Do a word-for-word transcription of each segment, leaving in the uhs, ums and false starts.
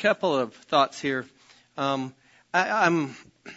couple of thoughts here. Um, I, I'm,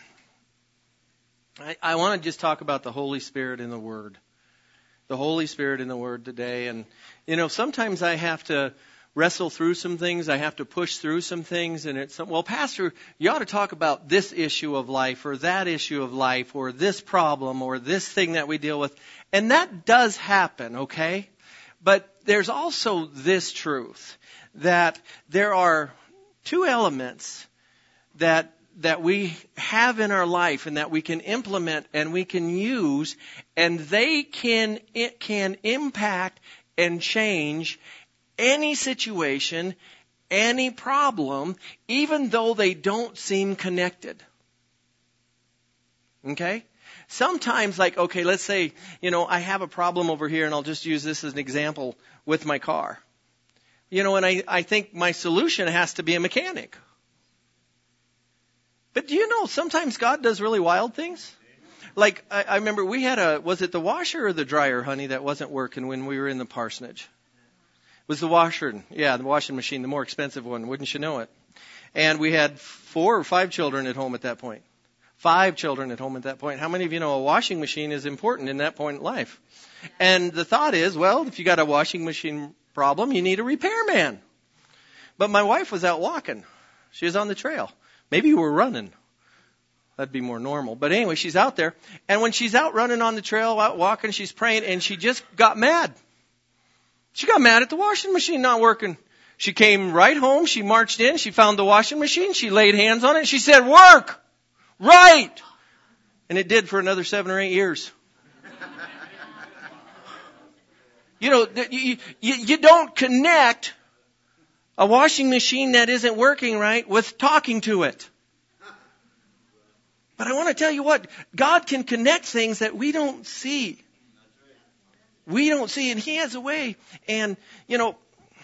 I, I want to just talk about the Holy Spirit and the Word. The Holy Spirit and the Word today. And, you know, sometimes I have to wrestle through some things. I have to push through some things. And it's, well, Pastor, you ought to talk about this issue of life or that issue of life or this problem or this thing that we deal with. And that does happen, okay? But there's also this truth that there are two elements that that we have in our life and that we can implement and we can use, and they can it can impact and change any situation, any problem, even though they don't seem connected. Okay? Sometimes, like, okay, let's say, you know, I have a problem over here, and I'll just use this as an example with my car. You know, and I, I think my solution has to be a mechanic. But do you know, sometimes God does really wild things? Like, I, I remember we had a, was it the washer or the dryer, honey, that wasn't working when we were in the parsonage? It was the washer. Yeah, the washing machine, the more expensive one, wouldn't you know it? And we had four or five children at home at that point. Five children at home at that point. How many of you know a washing machine is important in that point in life? And the thought is, well, if you got a washing machine problem, you need a repairman. But my wife was out walking. She was on the trail. Maybe you were running. That'd be more normal. But anyway, she's out there. And when she's out running on the trail, out walking, she's praying, and she just got mad. She got mad at the washing machine not working. She came right home. She marched in. She found the washing machine. She laid hands on it. She said, work! Right! And it did for another seven or eight years. You know, you, you, you don't connect a washing machine that isn't working right with talking to it. But I want to tell you what, God can connect things that we don't see. We don't see, and He has a way. And, you know,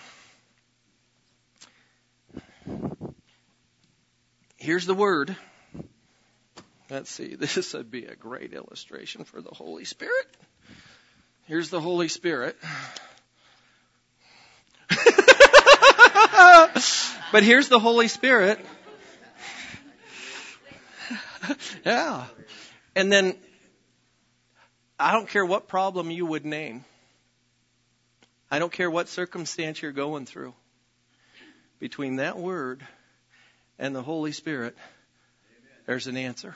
here's the Word. Let's see, this would be a great illustration for the Holy Spirit. Here's the Holy Spirit. But here's the Holy Spirit. Yeah. And then, I don't care what problem you would name. I don't care what circumstance you're going through. Between that Word and the Holy Spirit, there's an answer.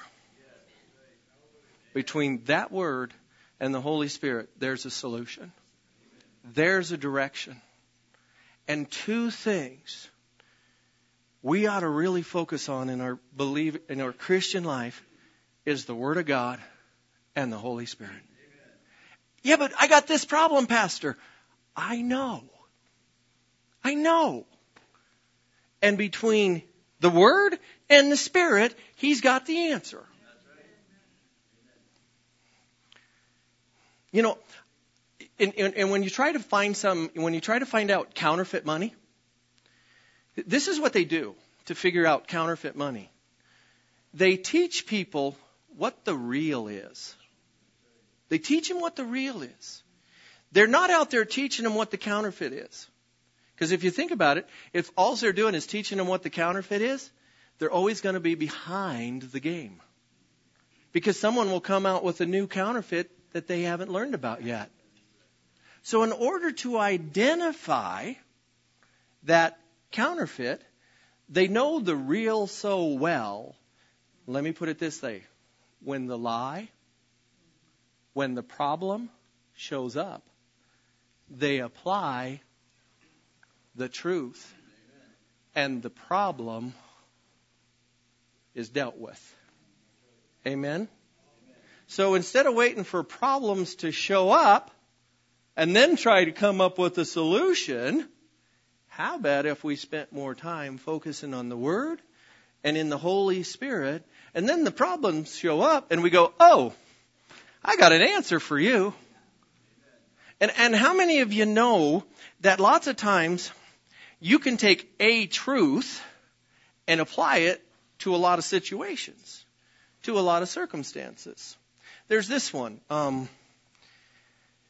Between that Word and the Holy Spirit, there's a solution. There's a direction. And two things we ought to really focus on in our believe in our Christian life is the Word of God and the Holy Spirit. Amen. Yeah, but I got this problem, Pastor. I know. I know. And between the Word and the Spirit, He's got the answer. You know, and, and, and when you try to find some, when you try to find out counterfeit money, this is what they do to figure out counterfeit money. They teach people what the real is. They teach them what the real is. They're not out there teaching them what the counterfeit is. Because if you think about it, if all they're doing is teaching them what the counterfeit is, they're always going to be behind the game. Because someone will come out with a new counterfeit that they haven't learned about yet. So in order to identify that counterfeit, they know the real so well. Let me put it this way. When the lie, when the problem shows up, they apply the truth, and the problem is dealt with. Amen? So instead of waiting for problems to show up and then try to come up with a solution, how about if we spent more time focusing on the Word and in the Holy Spirit, and then the problems show up and we go, oh, I got an answer for you. And, and how many of you know that lots of times you can take a truth and apply it to a lot of situations, to a lot of circumstances? There's this one. Um,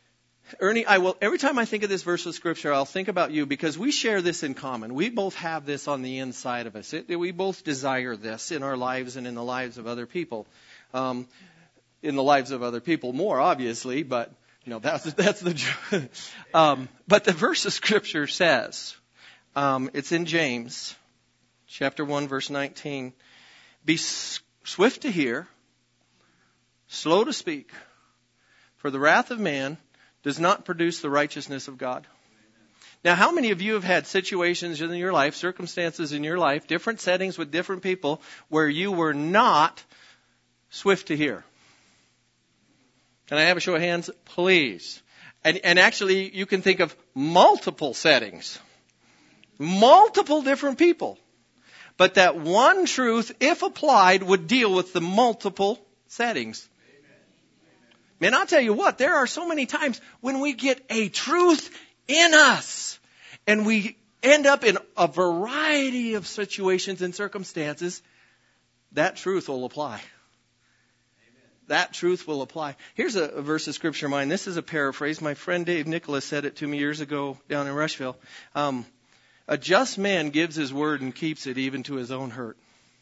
Ernie, I will, every time I think of this verse of Scripture, I'll think about you because we share this in common. We both have this on the inside of us. It, we both desire this in our lives and in the lives of other people. Um, in the lives of other people more, obviously, but, you know, that's, that's the, um, but the verse of Scripture says, um, it's in James, chapter one, verse nineteen, be swift to hear, slow to speak, for the wrath of man does not produce the righteousness of God. Now, how many of you have had situations in your life, circumstances in your life, different settings with different people, where you were not swift to hear? Can I have a show of hands, please? And, and actually, you can think of multiple settings, multiple different people. But that one truth, if applied, would deal with the multiple settings. Man, I'll tell you what, there are so many times when we get a truth in us and we end up in a variety of situations and circumstances, that truth will apply. That truth will apply. Here's a, a verse of Scripture of mine. This is a paraphrase. My friend Dave Nicholas said it to me years ago down in Rushville. Um, a just man gives his word and keeps it even to his own hurt.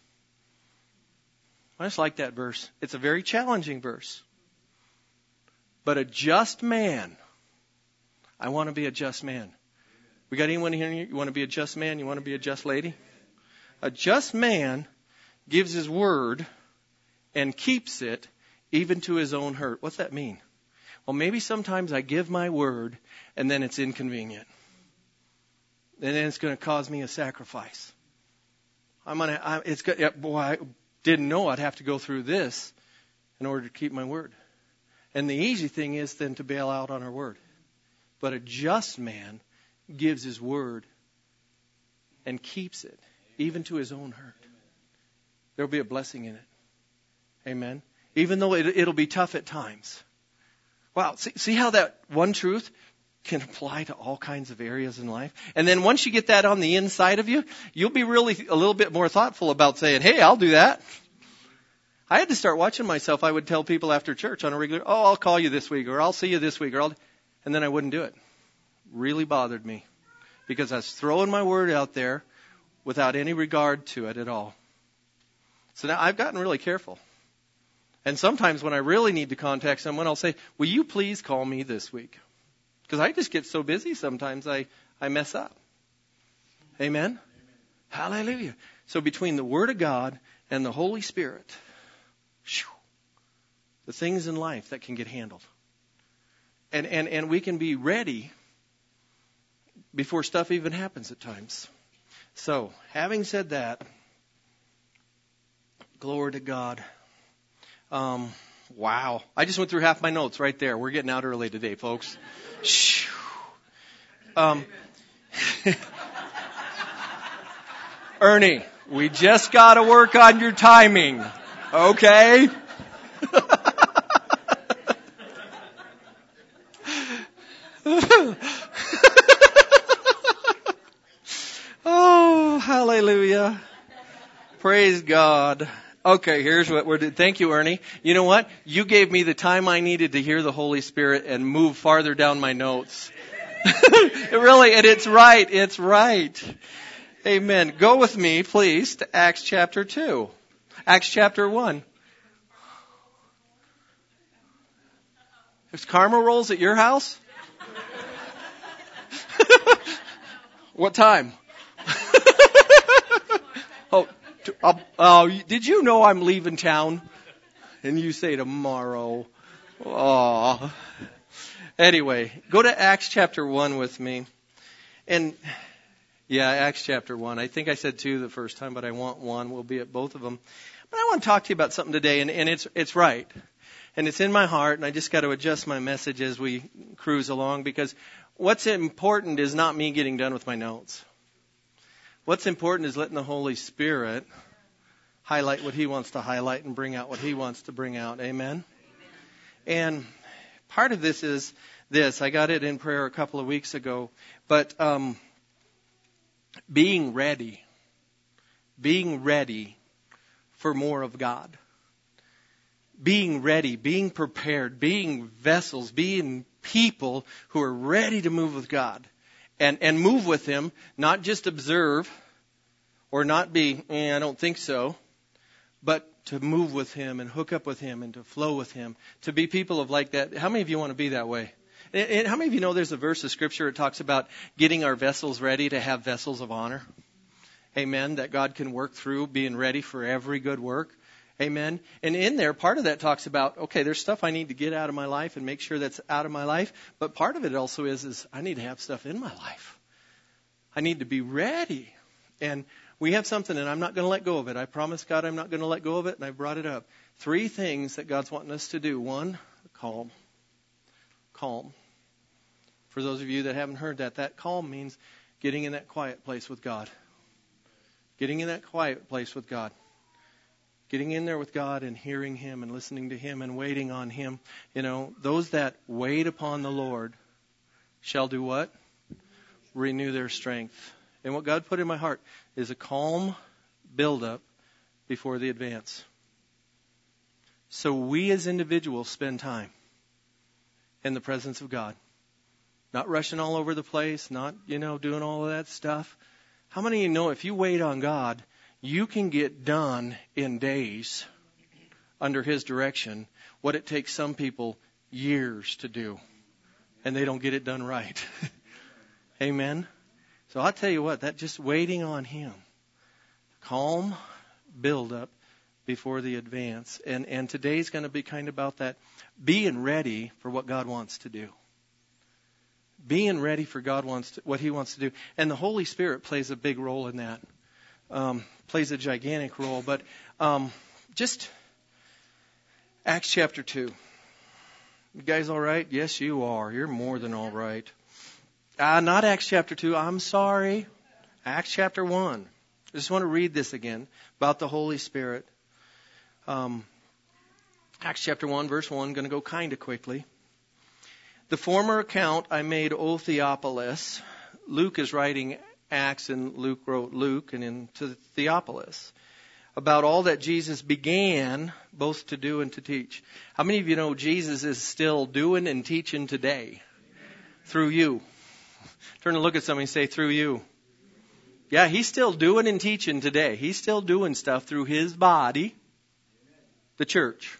I just like that verse. It's a very challenging verse. But a just man, I want to be a just man. We got anyone here? You want to be a just man? You want to be a just lady? A just man gives his word and keeps it even to his own hurt. What's that mean? Well, maybe sometimes I give my word and then it's inconvenient. And then it's going to cause me a sacrifice. I'm gonna. I, it's good. Yeah, boy, I didn't know I'd have to go through this in order to keep my word. And the easy thing is then to bail out on our word. But a just man gives his word and keeps it, even to his own hurt. There'll be a blessing in it. Amen. Even though it, it'll be tough at times. Wow, see, see how that one truth can apply to all kinds of areas in life? And then once you get that on the inside of you, you'll be really a little bit more thoughtful about saying, hey, I'll do that. I had to start watching myself. I would tell people after church on a regular, oh, I'll call you this week, or I'll see you this week, or I'll, and then I wouldn't do it. Really bothered me because I was throwing my word out there without any regard to it at all. So now I've gotten really careful. And sometimes when I really need to contact someone, I'll say, will you please call me this week? Because I just get so busy sometimes I, I mess up. Amen? Amen? Hallelujah. So between the Word of God and the Holy Spirit, whew, the things in life that can get handled. And, and, and we can be ready before stuff even happens at times. So, having said that, glory to God. Um, wow. I just went through half my notes right there. We're getting out early today, folks. um, Ernie, we just got to work on your timing. Okay? Oh, hallelujah. Praise God. Okay, here's what we're doing. Thank you, Ernie. You know what? You gave me the time I needed to hear the Holy Spirit and move farther down my notes. It really, and it's right. It's right. Amen. Go with me, please, to Acts chapter two. Acts chapter one. There's Karma rolls at your house? What time? oh, uh, uh, did you know I'm leaving town? And you say tomorrow. Oh. Anyway, go to Acts chapter one with me. And yeah, Acts chapter one. I think I said two the first time, but I want one. We'll be at both of them. But I want to talk to you about something today, and, and it's it's right. And it's in my heart, and I just got to adjust my message as we cruise along, because what's important is not me getting done with my notes. What's important is letting the Holy Spirit highlight what He wants to highlight and bring out what He wants to bring out. Amen? And part of this is this. I got it in prayer a couple of weeks ago. But um, being ready. Being ready for more of God. Being ready, being prepared, being vessels, being people who are ready to move with God and, and move with Him, not just observe or not be, eh, I don't think so, but to move with Him and hook up with Him and to flow with Him, to be people of like that. How many of you want to be that way? And, and how many of you know there's a verse of Scripture that talks about getting our vessels ready to have vessels of honor? Amen. That God can work through, being ready for every good work. Amen. And in there, part of that talks about, okay, there's stuff I need to get out of my life and make sure that's out of my life. But part of it also is, is I need to have stuff in my life. I need to be ready. And we have something, and I'm not going to let go of it. I promise God I'm not going to let go of it, and I brought it up. Three things that God's wanting us to do. One, calm. Calm. For those of you that haven't heard that, that calm means getting in that quiet place with God. Getting in that quiet place with God. Getting in there with God and hearing Him and listening to Him and waiting on Him. You know, those that wait upon the Lord shall do what? Renew their strength. And what God put in my heart is a calm build-up before the advance. So we as individuals spend time in the presence of God. Not rushing all over the place, not, you know, doing all of that stuff. How many of you know if you wait on God, you can get done in days under His direction what it takes some people years to do, and they don't get it done right. Amen? So I'll tell you what, that just waiting on Him, calm build up before the advance. And, and today's going to be kind of about that, being ready for what God wants to do. Being ready for God wants to, what He wants to do. And the Holy Spirit plays a big role in that. Um, plays a gigantic role. But um, just Acts chapter two. You guys all right? Yes, you are. You're more than all right. Uh, not Acts chapter two. I'm sorry. Acts chapter one. I just want to read this again about the Holy Spirit. Um, Acts chapter one, verse one. Going to go kind of quickly. The former account I made, O Theophilus. Luke is writing Acts, and Luke wrote Luke, and into Theophilus, about all that Jesus began both to do and to teach. How many of you know Jesus is still doing and teaching today? Through you. Turn and look at somebody and say, through you. Yeah, He's still doing and teaching today. He's still doing stuff through His body, the church.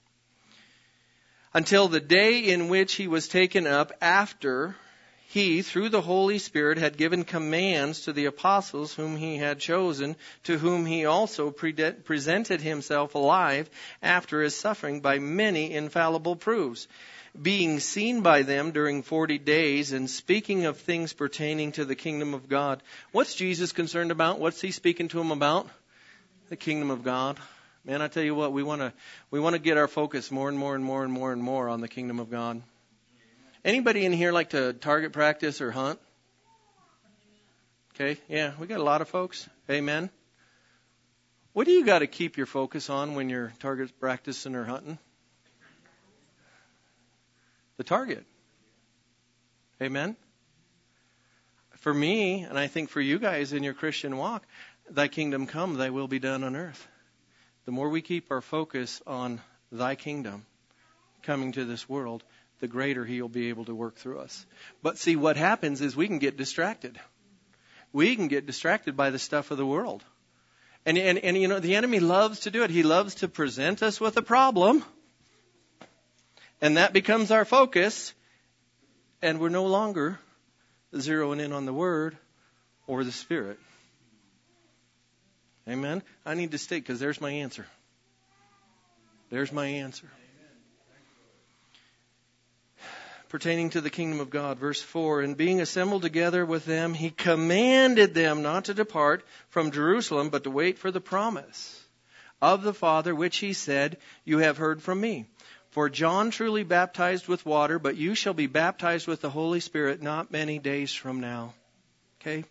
Until the day in which He was taken up, after He, through the Holy Spirit, had given commands to the apostles whom He had chosen, to whom He also pre- presented Himself alive after His suffering by many infallible proofs, being seen by them during forty days and speaking of things pertaining to the kingdom of God. What's Jesus concerned about? What's He speaking to them about? The kingdom of God. Man, I tell you what, we want to we want to get our focus more and more and more and more and more on the kingdom of God. Anybody in here like to target practice or hunt? Okay, yeah, we got a lot of folks. Amen. What do you got to keep your focus on when you're target practicing or hunting? The target. Amen. For me, and I think for you guys in your Christian walk, thy kingdom come, thy will be done on earth. The more we keep our focus on thy kingdom coming to this world, the greater He'll be able to work through us. But see, what happens is we can get distracted. We can get distracted by the stuff of the world. And, and, and you know, the enemy loves to do it. He loves to present us with a problem. And that becomes our focus. And we're no longer zeroing in on the Word or the Spirit. Amen. I need to stay because there's my answer. There's my answer. Pertaining to the kingdom of God, verse four, and being assembled together with them, He commanded them not to depart from Jerusalem, but to wait for the promise of the Father, which He said, you have heard from me. For John truly baptized with water, but you shall be baptized with the Holy Spirit not many days from now. Okay?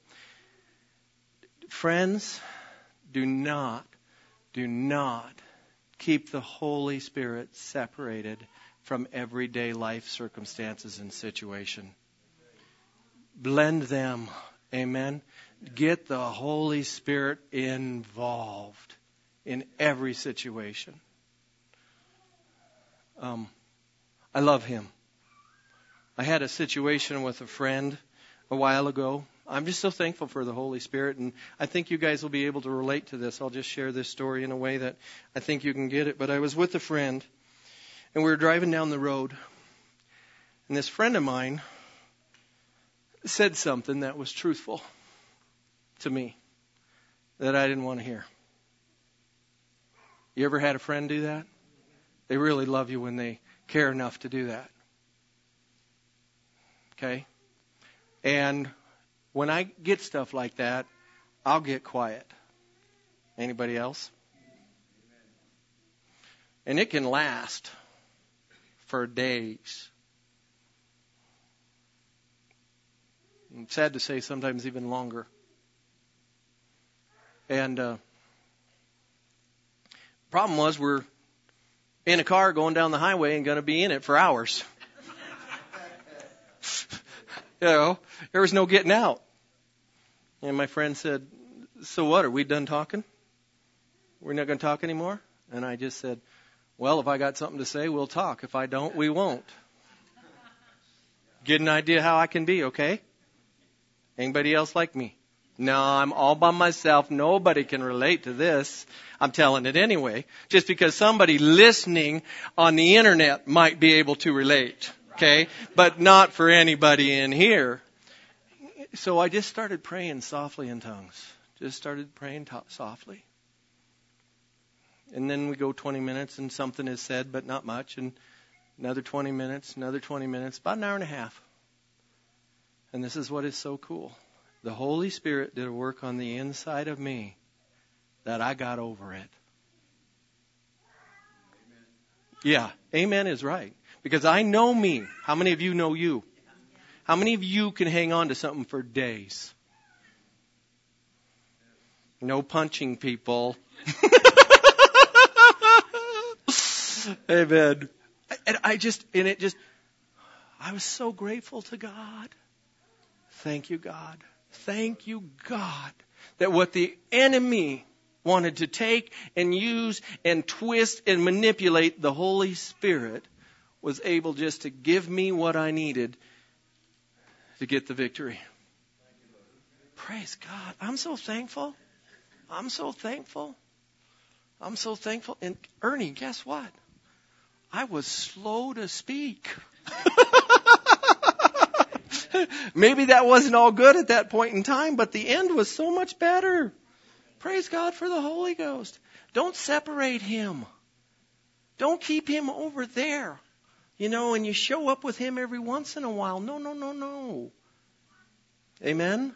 Friends, do not, do not keep the Holy Spirit separated from everyday life circumstances and situation. Blend them. Amen. Get the Holy Spirit involved in every situation. Um, I love Him. I had a situation with a friend a while ago. I'm just so thankful for the Holy Spirit, and I think you guys will be able to relate to this. I'll just share this story in a way that I think you can get it. But I was with a friend, and we were driving down the road, and this friend of mine said something that was truthful to me that I didn't want to hear. You ever had a friend do that? They really love you when they care enough to do that. Okay? And when I get stuff like that, I'll get quiet. Anybody else? And it can last for days. And sad to say, sometimes even longer. And uh, problem was, we're in a car going down the highway and going to be in it for hours. You know, there was no getting out. And my friend said, so what, are we done talking? We're not going to talk anymore? And I just said, well, if I got something to say, we'll talk. If I don't, we won't. Get an idea how I can be, okay? Anybody else like me? No, I'm all by myself. Nobody can relate to this. I'm telling it anyway. Just because somebody listening on the internet might be able to relate. Okay? But not for anybody in here. So I just started praying softly in tongues. Just started praying to- softly. And then we go twenty minutes and something is said, but not much. And another twenty minutes, another twenty minutes, about an hour and a half. And this is what is so cool. The Holy Spirit did a work on the inside of me that I got over it. Amen. Yeah, amen is right. Because I know me. How many of you know you? How many of you can hang on to something for days? No punching people. Amen. And I just, and it just, I was so grateful to God. Thank you, God. Thank you, God, that what the enemy wanted to take and use and twist and manipulate, the Holy Spirit was able just to give me what I needed to get the victory. Praise God. I'm so thankful. I'm so thankful. I'm so thankful. And Ernie, guess what? I was slow to speak. Maybe that wasn't all good at that point in time, but the end was so much better. Praise God for the Holy Ghost. Don't separate Him. Don't keep Him over there. You know, and you show up with Him every once in a while. No, no, no, no. Amen?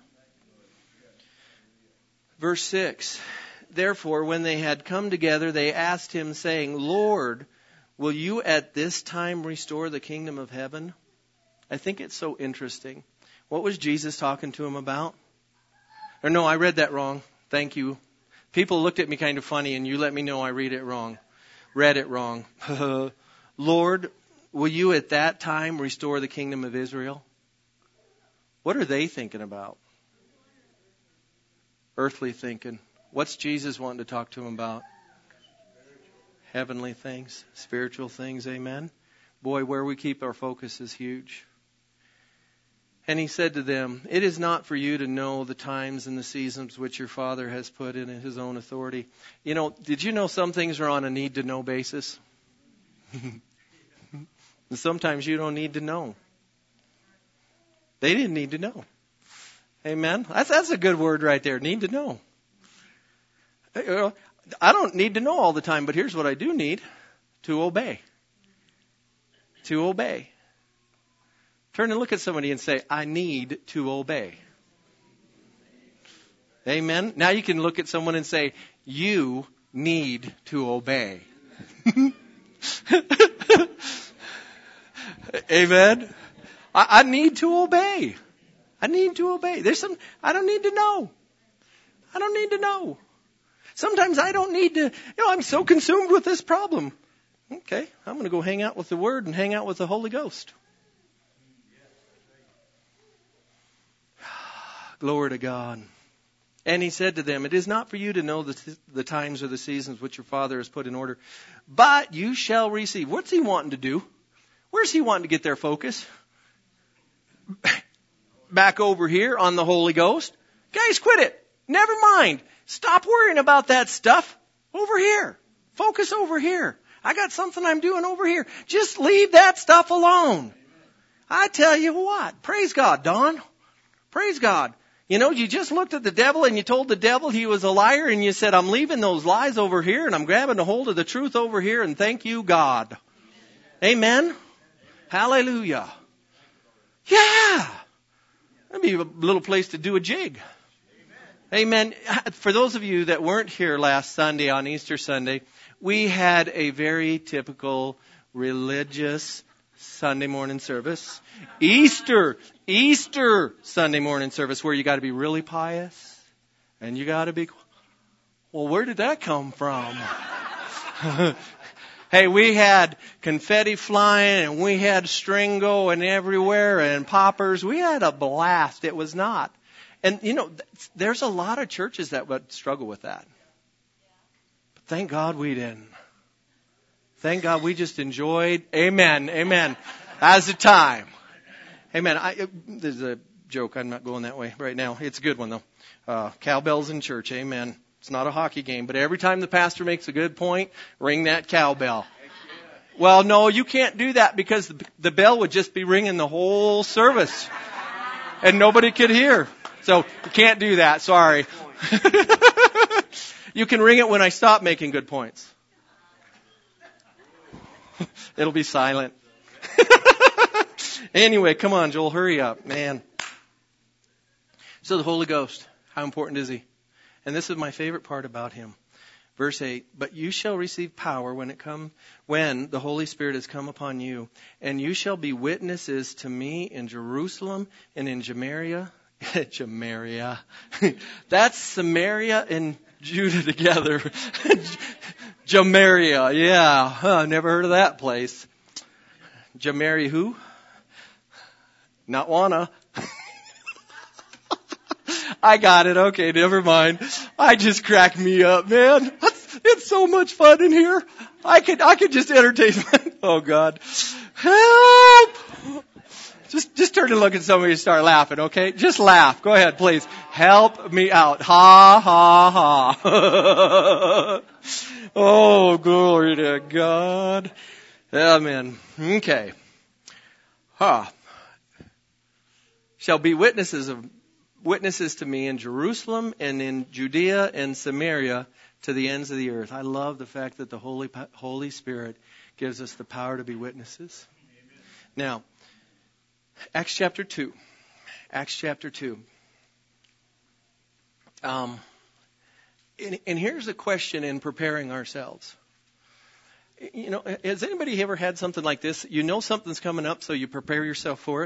Verse six. Therefore, when they had come together, they asked Him, saying, Lord, will you at this time restore the kingdom of heaven? I think it's so interesting. What was Jesus talking to him about? Or no, I read that wrong. Thank you. People looked at me kind of funny, and you let me know I read it wrong. Read it wrong. Lord, will you at that time restore the kingdom of Israel? What are they thinking about? Earthly thinking. What's Jesus wanting to talk to them about? Heavenly things, spiritual things, amen? Boy, where we keep our focus is huge. And He said to them, it is not for you to know the times and the seasons which your Father has put in His own authority. You know, did you know some things are on a need-to-know basis? And sometimes you don't need to know. They didn't need to know. Amen? That's, that's a good word right there, need to know. I don't need to know all the time, but here's what I do need, to obey. To obey. Turn and look at somebody and say, I need to obey. Amen? Now you can look at someone and say, you need to obey. Amen? I, I need to obey. I need to obey. There's some, I don't need to know. I don't need to know. Sometimes I don't need to, you know, I'm so consumed with this problem. Okay, I'm going to go hang out with the Word and hang out with the Holy Ghost. Glory to God. And He said to them, it is not for you to know the, the times or the seasons which your Father has put in order, but you shall receive. What's He wanting to do? Where's He wanting to get their focus? back over here on the Holy Ghost. Guys, quit it. Never mind. Stop worrying about that stuff over here. Focus over here. I got something I'm doing over here. Just leave that stuff alone. I tell you what. Praise God, Don. Praise God. You know, you just looked at the devil and you told the devil he was a liar and you said, I'm leaving those lies over here and I'm grabbing a hold of the truth over here and thank you, God. Amen. Amen. Hallelujah. Yeah. That'd be a little place to do a jig. Amen. Amen. For those of you that weren't here last Sunday on Easter Sunday, we had a very typical religious Sunday morning service. Easter, Easter Sunday morning service where you got to be really pious and you got to be, well, where did that come from? Hey, we had confetti flying and we had string going everywhere and poppers. We had a blast. It was not. And, you know, there's a lot of churches that would struggle with that. But thank God we didn't. Thank God we just enjoyed. Amen. Amen. As a time. Amen. I, there's a joke. I'm not going that way right now. It's a good one, though. Uh, cowbells in church. Amen. It's not a hockey game, but every time the pastor makes a good point, ring that cowbell. Well, no, you can't do that because the, the bell would just be ringing the whole service and nobody could hear. So you can't do that. Sorry. You can ring it when I stop making good points. It'll be silent. Anyway, come on, Joel, hurry up, man. So the Holy Ghost, how important is he? And this is my favorite part about him. Verse eight, but you shall receive power when it come, when the Holy Spirit has come upon you, and you shall be witnesses to me in Jerusalem and in Samaria. Samaria. That's Samaria and Judah together. Jamaria, yeah. Huh, never heard of that place. Jamaria who? Not wanna. I got it. Okay, never mind. I just cracked me up, man. It's, it's so much fun in here. I could, I could just entertain. Oh God, help! Just, just turn and look at somebody and start laughing. Okay, just laugh. Go ahead, please. Help me out. Ha ha ha. Oh, glory to God. Amen. Okay. Huh. Shall be witnesses of witnesses to me in Jerusalem and in Judea and Samaria to the ends of the earth. I love the fact that the Holy Holy Spirit gives us the power to be witnesses. Amen. Now, Acts chapter two. Acts chapter two. Um, and, and here's a question in preparing ourselves. You know, has anybody ever had something like this? You know something's coming up, so you prepare yourself for it.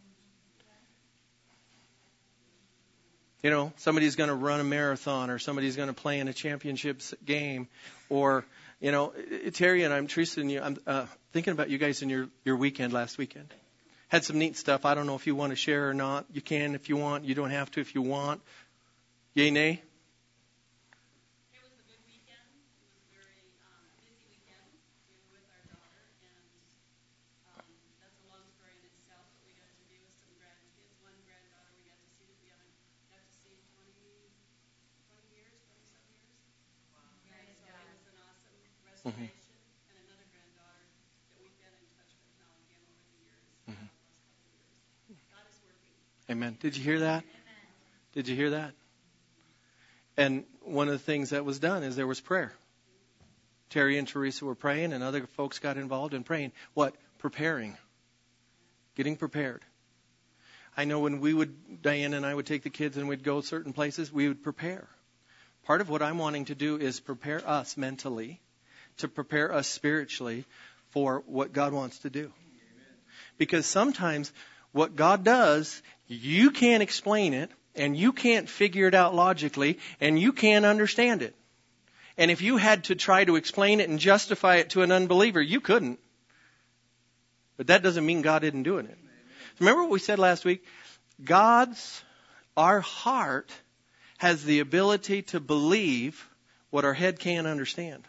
You know, somebody's going to run a marathon or somebody's going to play in a championships game or, you know, Terry and I'm, Teresa and you, I'm uh, thinking about you guys in your, your weekend last weekend. Had some neat stuff. I don't know if you want to share or not. You can if you want. You don't have to if you want. Yay, nay? It was a good weekend. It was a very um, busy weekend. We were with our daughter, and um, that's a long story in itself. But we got to be with some grandkids. One granddaughter we got to see that we haven't got to see in twenty, twenty years, twenty-some years. Wow. Yeah, so it was an awesome restoration. Mm-hmm. And another granddaughter that we've been in touch with now again over the years. Mm-hmm. The last couple of years. God is working. Amen. Did you hear that? Amen. Did you hear that? And one of the things that was done is there was prayer. Terry and Teresa were praying and other folks got involved in praying. What? Preparing. Getting prepared. I know when we would, Diane and I would take the kids and we'd go certain places, we would prepare. Part of what I'm wanting to do is prepare us mentally, to prepare us spiritually for what God wants to do. Because sometimes what God does, you can't explain it. And you can't figure it out logically, and you can't understand it. And if you had to try to explain it and justify it to an unbeliever, you couldn't. But that doesn't mean God isn't doing it. Remember what we said last week? God's, our heart has the ability to believe what our head can't understand.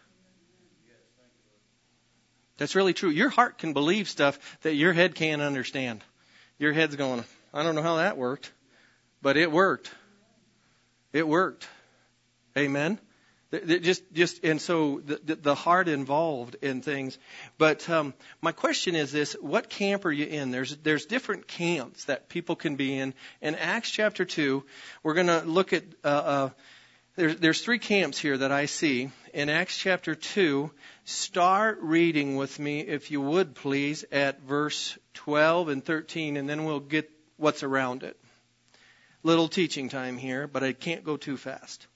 That's really true. Your heart can believe stuff that your head can't understand. Your head's going, I don't know how that worked, but it worked. It worked. Amen. Just, just, and so the, the heart involved in things. But um, my question is this: what camp are you in? There's, there's different camps that people can be in. In Acts chapter two, we're going to look at. Uh, uh, there's, there's three camps here that I see in Acts chapter two. Start reading with me, if you would, please, at verse twelve and thirteen, and then we'll get what's around it. Little teaching time here, but I can't go too fast.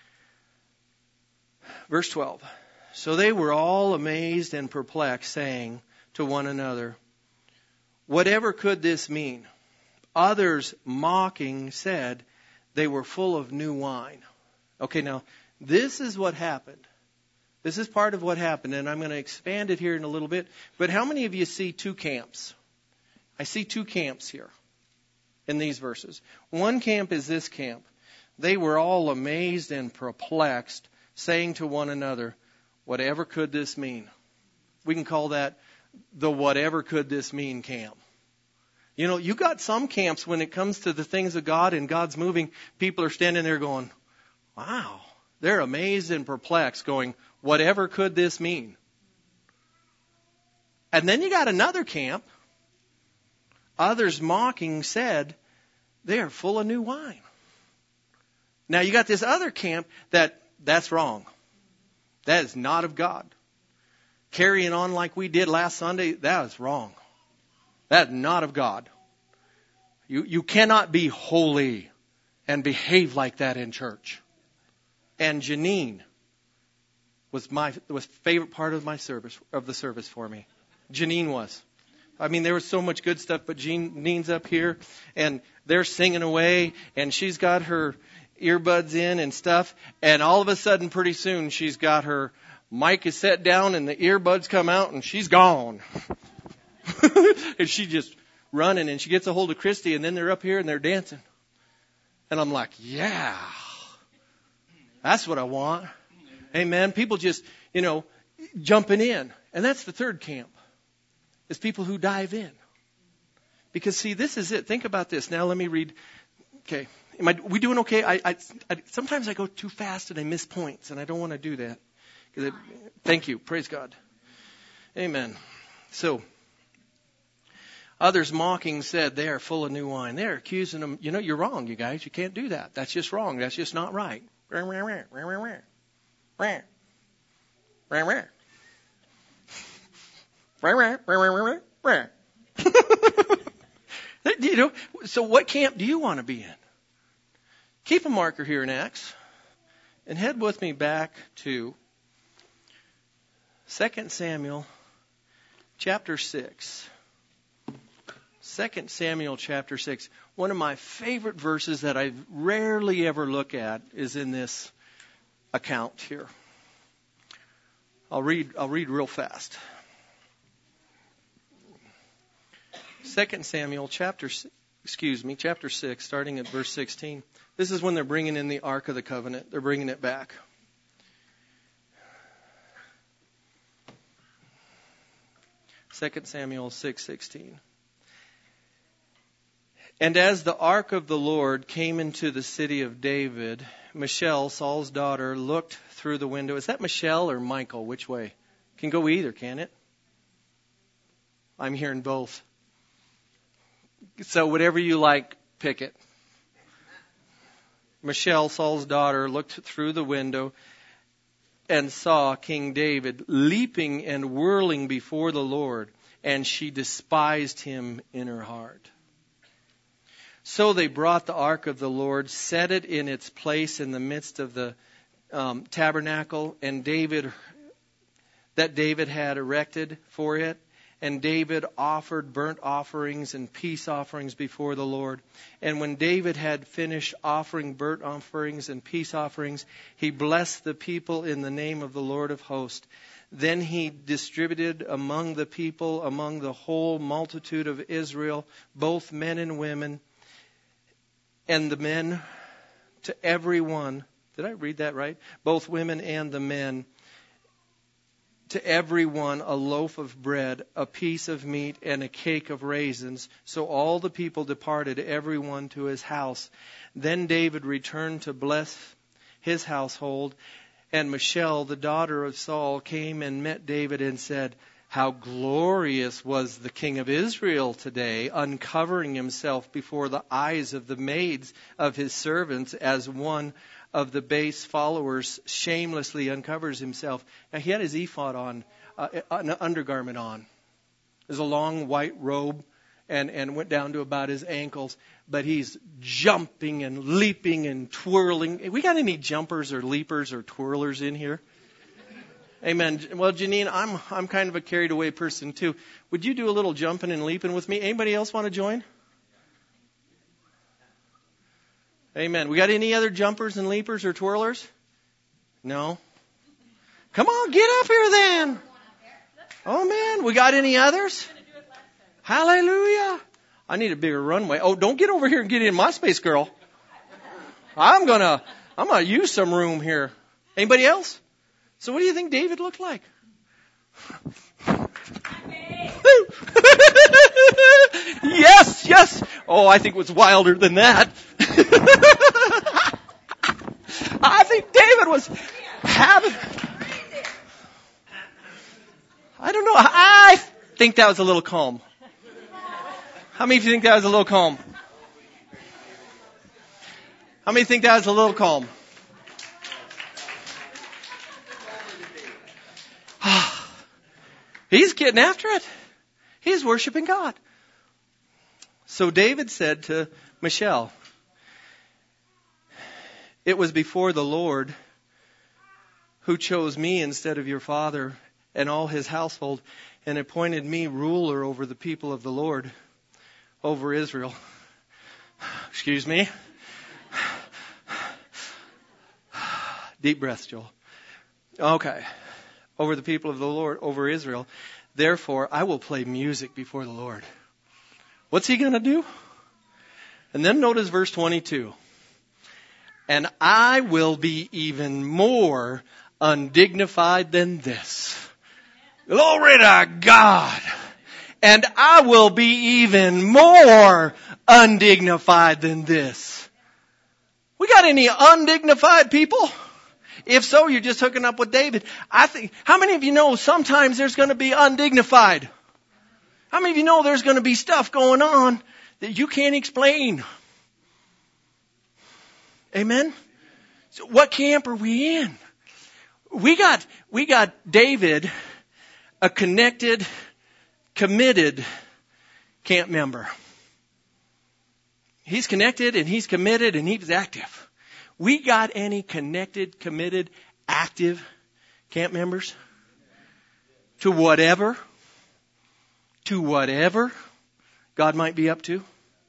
Verse twelve. So they were all amazed and perplexed, saying to one another, whatever could this mean? Others, mocking, said they were full of new wine. Okay, now, this is what happened. This is part of what happened, and I'm going to expand it here in a little bit. But how many of you see two camps? I see two camps here in these verses. One camp is this camp. They were all amazed and perplexed, saying to one another, whatever could this mean? We can call that the whatever could this mean camp. You know, you got some camps when it comes to the things of God and God's moving, people are standing there going, wow. They're amazed and perplexed, going, whatever could this mean? And then you got another camp. Others mocking said, they are full of new wine. Now you got this other camp that that's wrong. That is not of God. Carrying on like we did last Sunday, that is wrong. That is not of God. You, you cannot be holy and behave like that in church. And Janine was my was favorite part of my service of the service for me. Janine was. I mean, there was so much good stuff, but Janine's up here and they're singing away, and she's got her earbuds in and stuff, and all of a sudden, pretty soon, she's got her mic is set down and the earbuds come out and she's gone. And she just running, and she gets a hold of Christy, and then they're up here and they're dancing. And I'm like, yeah, that's what I want. Amen. People just, you know, jumping in. And that's the third camp, is people who dive in. Because, see, this is it. Think about this. Now let me read. Okay. Am I, we doing okay? I, I, I, sometimes I go too fast and I miss points, and I don't want to do that. It, thank you. Praise God. Amen. So, others mocking said they are full of new wine. They're accusing them. You know, you're wrong, you guys. You can't do that. That's just wrong. That's just not right. You know, so what camp do you want to be in? Keep a marker here in Acts and head with me back to Second Samuel chapter six. Second Samuel chapter six. One of my favorite verses that I rarely ever look at is in this account here. I'll read I'll read real fast. Second Samuel chapter excuse me, chapter six, starting at verse sixteen. This is when they're bringing in the Ark of the Covenant. They're bringing it back. Second Samuel six sixteen. And as the ark of the Lord came into the city of David, Michal, Saul's daughter, looked through the window. Is that Michelle or Michael? Which way? Can go either, can it? I'm hearing both. So whatever you like, pick it. Michal, Saul's daughter, looked through the window and saw King David leaping and whirling before the Lord, and she despised him in her heart. So they brought the ark of the Lord, set it in its place in the midst of the um, tabernacle, and David that David had erected for it. And David offered burnt offerings and peace offerings before the Lord. And when David had finished offering burnt offerings and peace offerings, he blessed the people in the name of the Lord of hosts. Then he distributed among the people, among the whole multitude of Israel, both men and women, and the men to every one. Did I read that right? Both women and the men to everyone a loaf of bread, a piece of meat, and a cake of raisins. So all the people departed, everyone to his house. Then David returned to bless his household. And Michal, the daughter of Saul, came and met David and said, "How glorious was the king of Israel today, uncovering himself before the eyes of the maids of his servants, as one of the base followers shamelessly uncovers himself." Now he had his ephod on, uh, an undergarment on. It was a long white robe and, and went down to about his ankles. But he's jumping and leaping and twirling. We got any jumpers or leapers or twirlers in here? Amen. Well, Janine, I'm I'm kind of a carried away person too. Would you do a little jumping and leaping with me? Anybody else want to join? Amen. We got any other jumpers and leapers or twirlers? No? Come on, get up here then. Oh man, we got any others? Hallelujah. I need a bigger runway. Oh, don't get over here and get in my space, girl. I'm gonna I'm gonna use some room here. Anybody else? So what do you think David looked like? Yes, yes. Oh, I think it was wilder than that. I think David was having... I don't know. I think that was a little calm. How many of you think that was a little calm? How many think that was a little calm? He's getting after it. He's worshiping God. So David said to Michal, "It was before the Lord who chose me instead of your father and all his household and appointed me ruler over the people of the Lord, over Israel." Excuse me. Deep breaths, Joel. Okay. Over the people of the Lord, over Israel. Therefore, I will play music before the Lord. What's he going to do? And then notice verse twenty-two. "And I will be even more undignified than this." Glory to God. "And I will be even more undignified than this." We got any undignified people? If so, you're just hooking up with David. I think, how many of you know sometimes there's going to be undignified? How many of you know there's going to be stuff going on that you can't explain? Amen? So what camp are we in? We got, we got David, a connected, committed camp member. He's connected and he's committed and he's active. We got any connected, committed, active camp members? To whatever, to whatever God might be up to?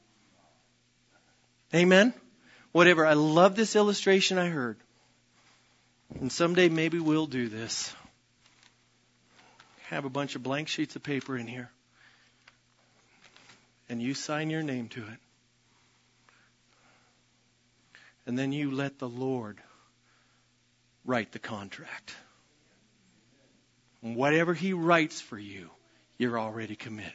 Amen? Whatever. I love this illustration I heard. And someday maybe we'll do this. Have a bunch of blank sheets of paper in here. And you sign your name to it. And then you let the Lord write the contract. And whatever He writes for you, you're already committed.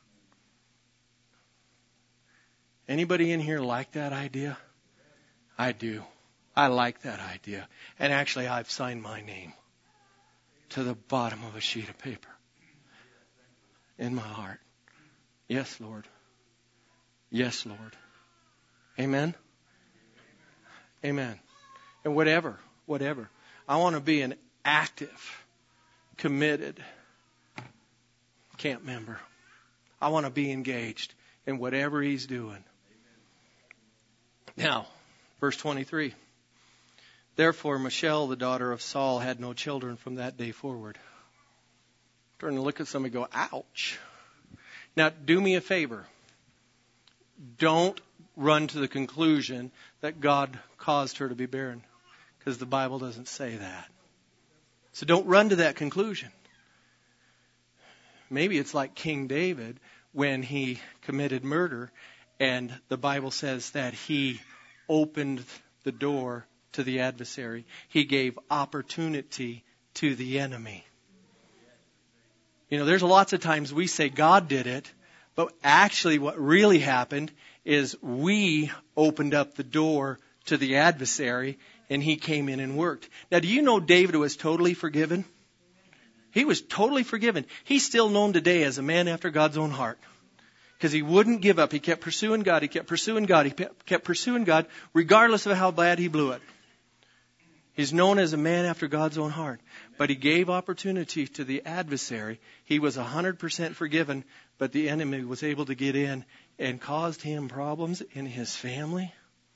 Anybody in here like that idea? I do. I like that idea. And actually, I've signed my name to the bottom of a sheet of paper in my heart. Yes, Lord. Yes, Lord. Amen? Amen. And whatever, whatever. I want to be an active, committed camp member. I want to be engaged in whatever He's doing. Now, verse twenty-three. Therefore, Michal, the daughter of Saul, had no children from that day forward. Turn and look at somebody and go, ouch. Now, do me a favor. Don't run to the conclusion that God caused her to be barren, because the Bible doesn't say that. So don't run to that conclusion. Maybe it's like King David when he committed murder, and the Bible says that he opened the door to the adversary. He gave opportunity to the enemy. You know, there's lots of times we say God did it, but actually what really happened is we opened up the door to the adversary and he came in and worked. Now, do you know David was totally forgiven? He was totally forgiven. He's still known today as a man after God's own heart. Because he wouldn't give up. He kept pursuing God. He kept pursuing God. He kept pursuing God regardless of how bad he blew it. He's known as a man after God's own heart. But he gave opportunity to the adversary. He was one hundred percent forgiven, but the enemy was able to get in and caused him problems in his family.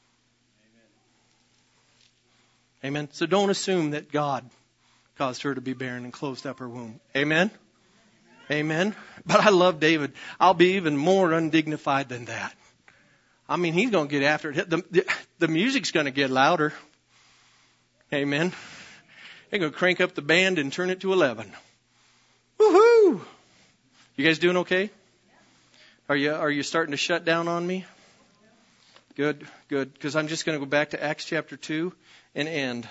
Amen. Amen. So don't assume that God caused her to be barren and closed up her womb. Amen. Amen. But I love David. I'll be even more undignified than that. I mean, he's going to get after it. The, the, the music's going to get louder. Amen. They're going to crank up the band and turn it to eleven. Woohoo! You guys doing okay? Are you, are you starting to shut down on me? Good, good. Because I'm just going to go back to Acts chapter two and end.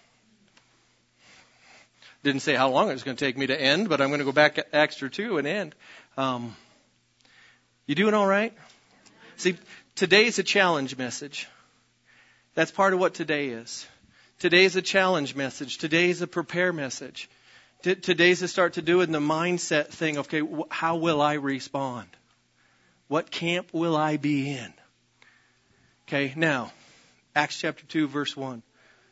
Didn't say how long it was going to take me to end, but I'm going to go back to Acts two and end. Um, you doing all right? See, today's a challenge message. That's part of what today is. Today's a challenge message. Today's a prepare message. T- today's a start to do in the mindset thing. Okay, wh- how will I respond? What camp will I be in? Okay, now, Acts chapter two, verse one.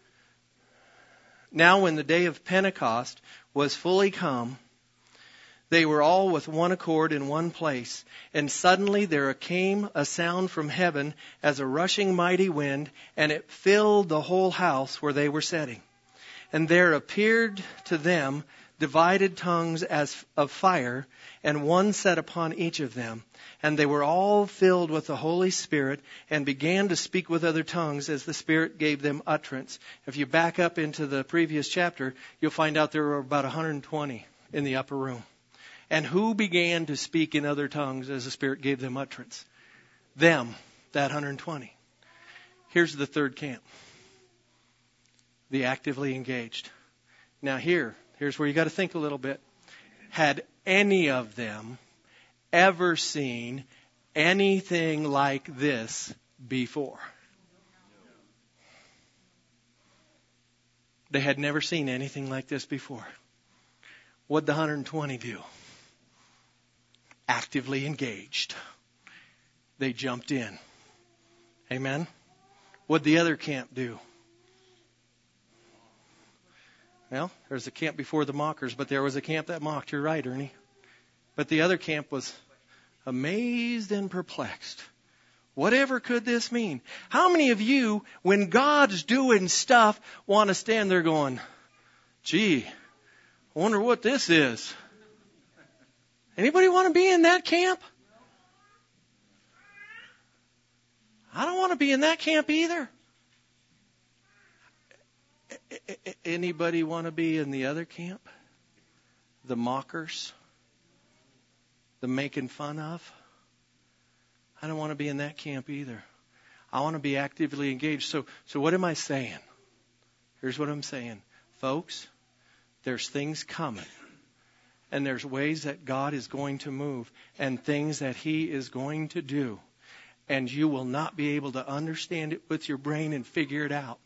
Now when the day of Pentecost was fully come, they were all with one accord in one place. And suddenly there came a sound from heaven as a rushing mighty wind, and it filled the whole house where they were sitting. And there appeared to them divided tongues as of fire, and one sat upon each of them. And they were all filled with the Holy Spirit and began to speak with other tongues as the Spirit gave them utterance. If you back up into the previous chapter, you'll find out there were about one hundred twenty in the upper room. And who began to speak in other tongues as the Spirit gave them utterance? Them, that one hundred twenty. Here's the third camp. The actively engaged. Now here, here's where you got to think a little bit. Had any of them ever seen anything like this before? They had never seen anything like this before. What'd the one hundred twenty do? Actively engaged. They jumped in. Amen? What'd the other camp do? Well, there's a camp before the mockers, but there was a camp that mocked. You're right, Ernie. But the other camp was amazed and perplexed. Whatever could this mean? How many of you, when God's doing stuff, want to stand there going, gee, I wonder what this is? Anybody want to be in that camp? I don't want to be in that camp either. Anybody want to be in the other camp? The mockers? The making fun of? I don't want to be in that camp either. I want to be actively engaged. So, so what am I saying? Here's what I'm saying. Folks, there's things coming. And there's ways that God is going to move. And things that He is going to do. And you will not be able to understand it with your brain and figure it out.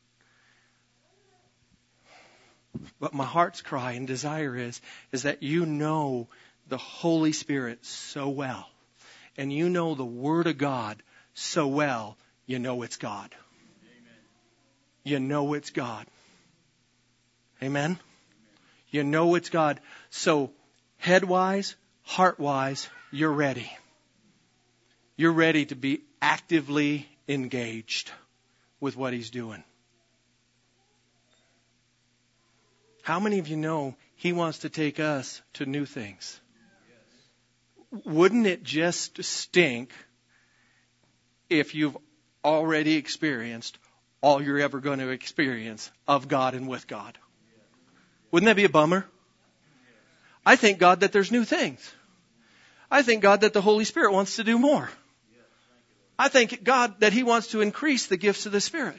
But my heart's cry and desire is, is that you know the Holy Spirit so well. And you know the Word of God so well, you know it's God. Amen. You know it's God. Amen? Amen? You know it's God. So, head-wise, heart-wise, you're ready. You're ready to be actively engaged with what He's doing. How many of you know He wants to take us to new things? Wouldn't it just stink if you've already experienced all you're ever going to experience of God and with God? Wouldn't that be a bummer? I thank God that there's new things. I thank God that the Holy Spirit wants to do more. I thank God that He wants to increase the gifts of the Spirit.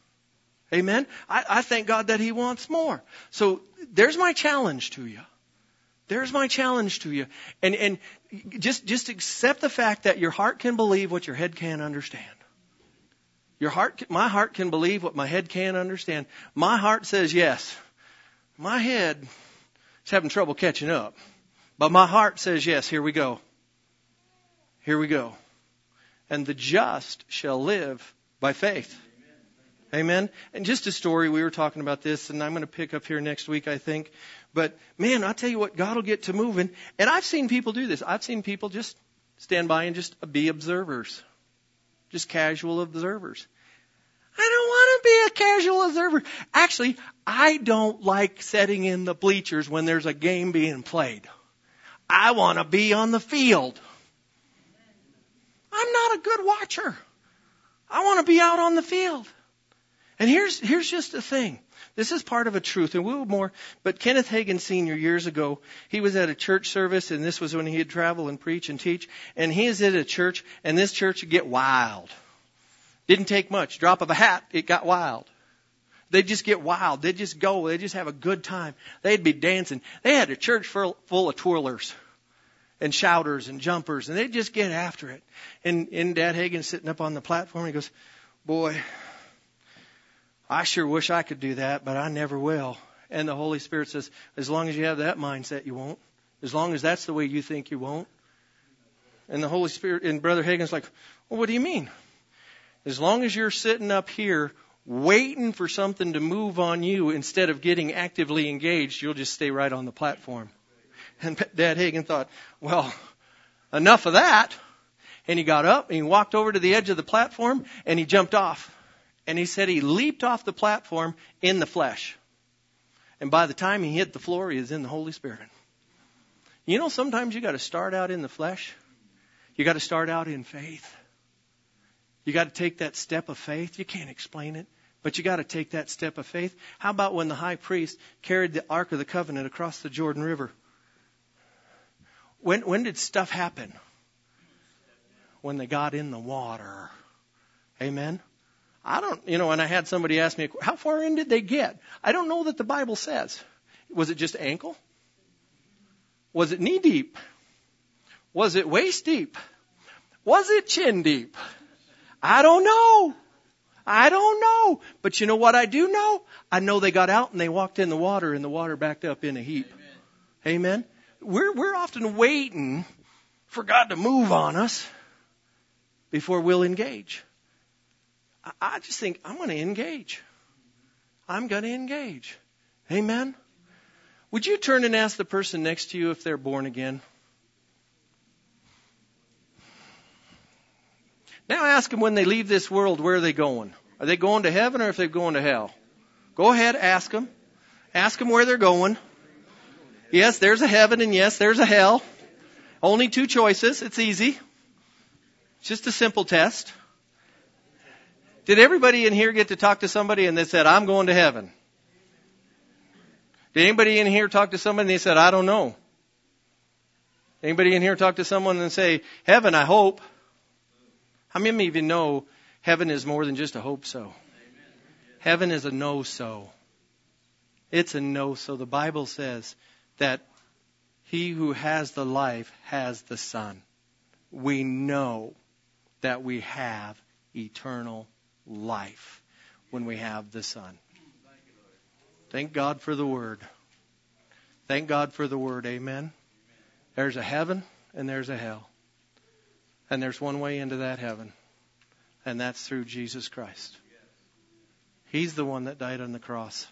Amen? I, I thank God that He wants more. So there's my challenge to you. There's my challenge to you. And, and just, just accept the fact that your heart can believe what your head can't understand. Your heart, my heart can believe what my head can't understand. My heart says yes. My head is having trouble catching up. But my heart says yes. Here we go. Here we go. And the just shall live by faith. Amen. And just a story, we were talking about this, and I'm going to pick up here next week, I think. But, man, I'll tell you what, God will get to moving. And I've seen people do this. I've seen people just stand by and just be observers. Just casual observers. I don't want to be a casual observer. Actually, I don't like sitting in the bleachers when there's a game being played. I want to be on the field. I'm not a good watcher. I want to be out on the field. And here's here's just the thing. This is part of a truth, and we'll more. But Kenneth Hagin Senior years ago, he was at a church service, and this was when he'd travel and preach and teach. And he is at a church, and this church would get wild. Didn't take much. Drop of a hat, it got wild. They'd just get wild. They'd just go. They'd just have a good time. They'd be dancing. They had a church full, full of twirlers and shouters and jumpers, and they'd just get after it. And, and Dad Hagin's sitting up on the platform, and he goes, boy, I sure wish I could do that, but I never will. And the Holy Spirit says, as long as you have that mindset, you won't. As long as that's the way you think, you won't. And the Holy Spirit, and Brother Hagin's like, well, what do you mean? As long as you're sitting up here waiting for something to move on you instead of getting actively engaged, you'll just stay right on the platform. And Dad Hagin thought, well, enough of that. And he got up and he walked over to the edge of the platform and he jumped off. And he said he leaped off the platform in the flesh. And by the time he hit the floor, he was in the Holy Spirit. You know, sometimes you got to start out in the flesh. You got to start out in faith. You got to take that step of faith. You can't explain it, but you got to take that step of faith. How about when the high priest carried the Ark of the Covenant across the Jordan River? When, when did stuff happen? When they got in the water. Amen. I don't, you know, and I had somebody ask me, how far in did they get? I don't know that the Bible says. Was it just ankle? Was it knee deep? Was it waist deep? Was it chin deep? I don't know. I don't know. But you know what I do know? I know they got out and they walked in the water and the water backed up in a heap. Amen. Amen. We're, we're often waiting for God to move on us before we'll engage. I just think, I'm going to engage. I'm going to engage. Amen? Would you turn and ask the person next to you if they're born again? Now ask them when they leave this world, where are they going? Are they going to heaven or if they're going to hell? Go ahead, ask them. Ask them where they're going. Yes, there's a heaven and yes, there's a hell. Only two choices. It's easy. It's just a simple test. Did everybody in here get to talk to somebody and they said, I'm going to heaven? Did anybody in here talk to somebody and they said, I don't know? Anybody in here talk to someone and say, heaven, I hope? How many of you know heaven is more than just a hope so? Heaven is a no so. It's a no so. The Bible says that he who has the life has the Son. We know that we have eternal life when we have the Son. Thank God for the Word. Thank God for the Word. Amen. There's a heaven and there's a hell. And there's one way into that heaven. And that's through Jesus Christ. He's the one that died on the cross.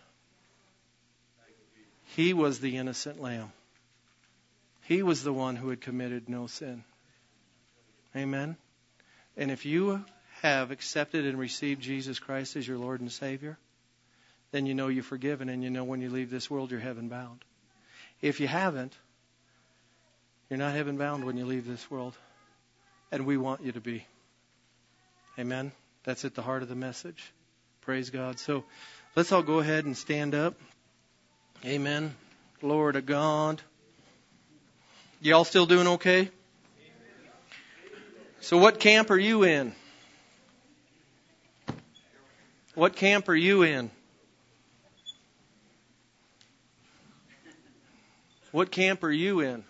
He was the innocent lamb. He was the one who had committed no sin. Amen. And if you have accepted and received Jesus Christ as your Lord and Savior, then you know you're forgiven and you know when you leave this world you're heaven bound. If you haven't, you're not heaven bound when you leave this world. And we want you to be. Amen. That's at the heart of the message. Praise God. So let's all go ahead and stand up. Amen. Glory to God. Y'all still doing okay? So what camp are you in? What camp are you in? What camp are you in?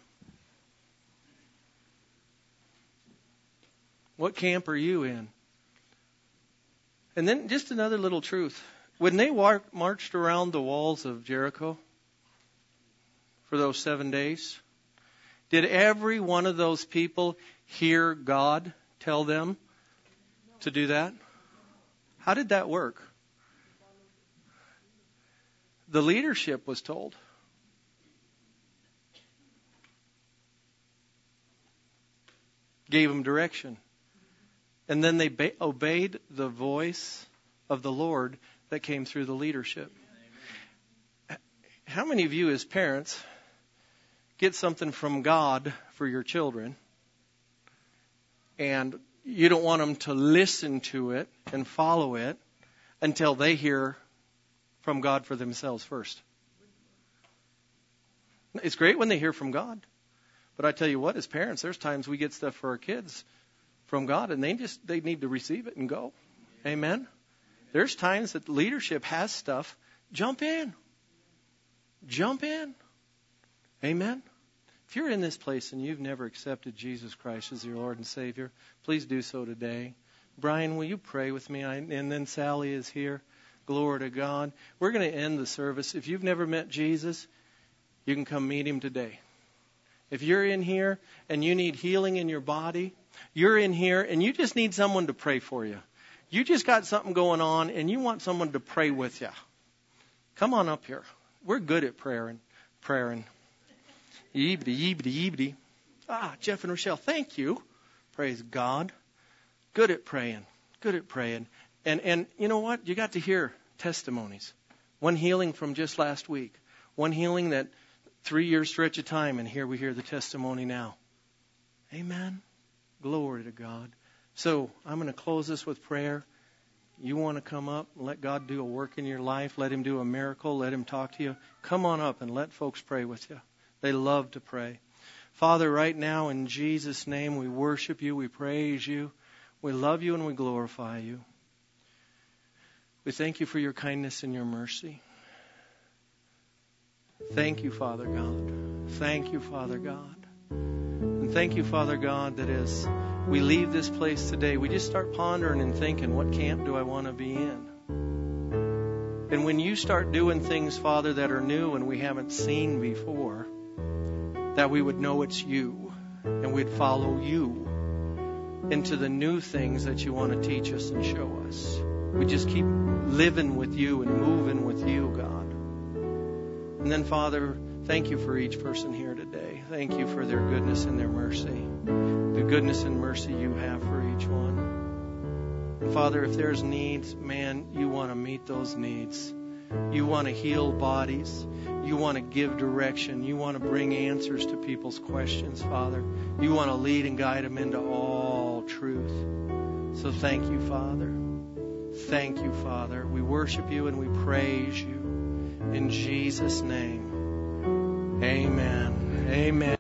What camp are you in? And then just another little truth. When they war- marched around the walls of Jericho for those seven days, did every one of those people hear God tell them to do that? How did that work? The leadership was told. Gave them direction. And then they ba- obeyed the voice of the Lord that came through the leadership. How many of you as parents get something from God for your children and you don't want them to listen to it and follow it until they hear from God for themselves first? It's great when they hear from God. But I tell you what, as parents, there's times we get stuff for our kids from God and they just they need to receive it and go. Amen? There's times that leadership has stuff. Jump in. Jump in. Amen? If you're in this place and you've never accepted Jesus Christ as your Lord and Savior, please do so today. Brian, will you pray with me? I, and then Sally is here. Glory to God. We're going to end the service. If you've never met Jesus, you can come meet him today. If you're in here and you need healing in your body, you're in here and you just need someone to pray for you. You just got something going on and you want someone to pray with you. Come on up here. We're good at prayer and prayer and Yeebity, yeebity, yeebity. Ah, Jeff and Rochelle, thank you. Praise God. Good at praying. Good at praying. And and you know what? You got to hear testimonies. One healing from just last week. One healing that three year stretch of time, and here we hear the testimony now. Amen. Glory to God. So I'm going to close this with prayer. You want to come up and let God do a work in your life, let him do a miracle, let him talk to you. Come on up and let folks pray with you. They love to pray. Father, right now in Jesus' name, we worship you, we praise you, we love you, and we glorify you. We thank you for your kindness and your mercy. Thank you, Father God. Thank you, Father God. And thank you, Father God, that as we leave this place today, we just start pondering and thinking, what camp do I want to be in? And when you start doing things, Father, that are new and we haven't seen before, that we would know it's you and we'd follow you into the new things that you want to teach us and show us. We just keep living with you and moving with you, God. And then, Father, thank you for each person here today. Thank you for their goodness and their mercy, the goodness and mercy you have for each one. And Father, if there's needs, man, you want to meet those needs. You want to heal bodies. You want to give direction. You want to bring answers to people's questions, Father. You want to lead and guide them into all truth. So thank you, Father. Thank you, Father. We worship you and we praise you. In Jesus' name, amen. Amen.